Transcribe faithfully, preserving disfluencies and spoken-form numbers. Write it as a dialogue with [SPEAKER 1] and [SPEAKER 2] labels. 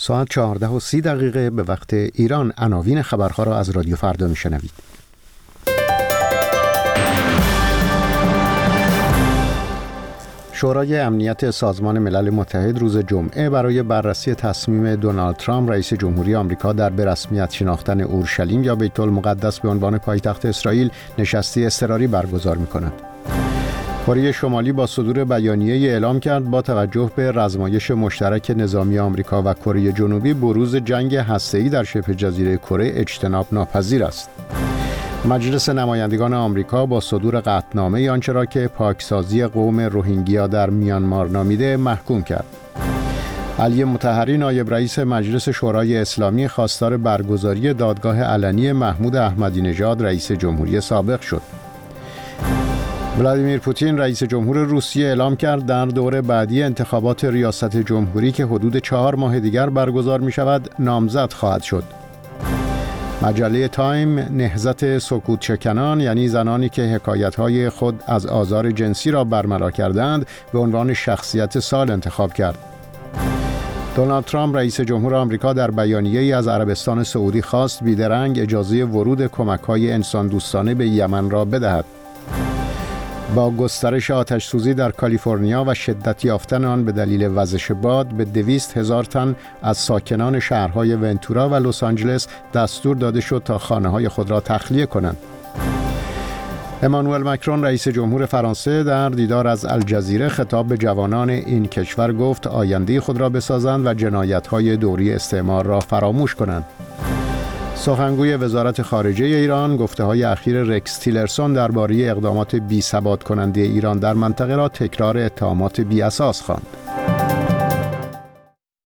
[SPEAKER 1] ساعت چهارده و سی دقیقه به وقت ایران. عناوین خبرها را از رادیو فردا میشنوید. شورای امنیت سازمان ملل متحد روز جمعه برای بررسی تصمیم دونالد ترامپ رئیس جمهوری آمریکا در به رسمیت شناختن اورشلیم یا بیت المقدس به عنوان پایتخت اسرائیل نشستی اضطراری برگزار می‌کند. کره شمالی با صدور بیانیه‌ای اعلام کرد با توجه به رزمایش مشترک نظامی آمریکا و کره جنوبی بروز جنگ هسته‌ای در شبه جزیره کره اجتناب ناپذیر است. مجلس نمایندگان آمریکا با صدور قطعنامه آنچه را که پاکسازی قوم روهینگیا در میانمار نامیده محکوم کرد. علی مطهری نایب رئیس مجلس شورای اسلامی خواستار برگزاری دادگاه علنی محمود احمدی نژاد رئیس جمهوری سابق شد. ولادیمیر پوتین رئیس جمهور روسیه اعلام کرد در دور بعدی انتخابات ریاست جمهوری که حدود چهار ماه دیگر برگزار می شود نامزد خواهد شد. مجله تایم نهضت سکوت شکنان، یعنی زنانی که حکایت‌های خود از آزار جنسی را برملا کردند، به عنوان شخصیت سال انتخاب کرد. دونالد ترامپ رئیس جمهور آمریکا در بیانیه‌ای از عربستان سعودی خواست بیدرنگ اجازه ورود کمک‌های انسان دوستانه به یمن را بدهد. با گسترش آتش سوزی در کالیفرنیا و شدت یافتن آن به دلیل وزش باد به دویست هزار تن از ساکنان شهرهای ونتورا و لس آنجلس دستور داده شد تا خانه‌های خود را تخلیه کنند. امانوئل مکرون رئیس جمهور فرانسه در دیدار از الجزیره خطاب به جوانان این کشور گفت آینده خود را بسازند و جنایت‌های دوری استعمار را فراموش کنند. سخنگوی وزارت خارجه ایران گفته‌های اخیر رکس تیلرسون درباره اقدامات بی‌ثبات کننده ایران در منطقه را تکرار اتهامات بی‌اساس خواند.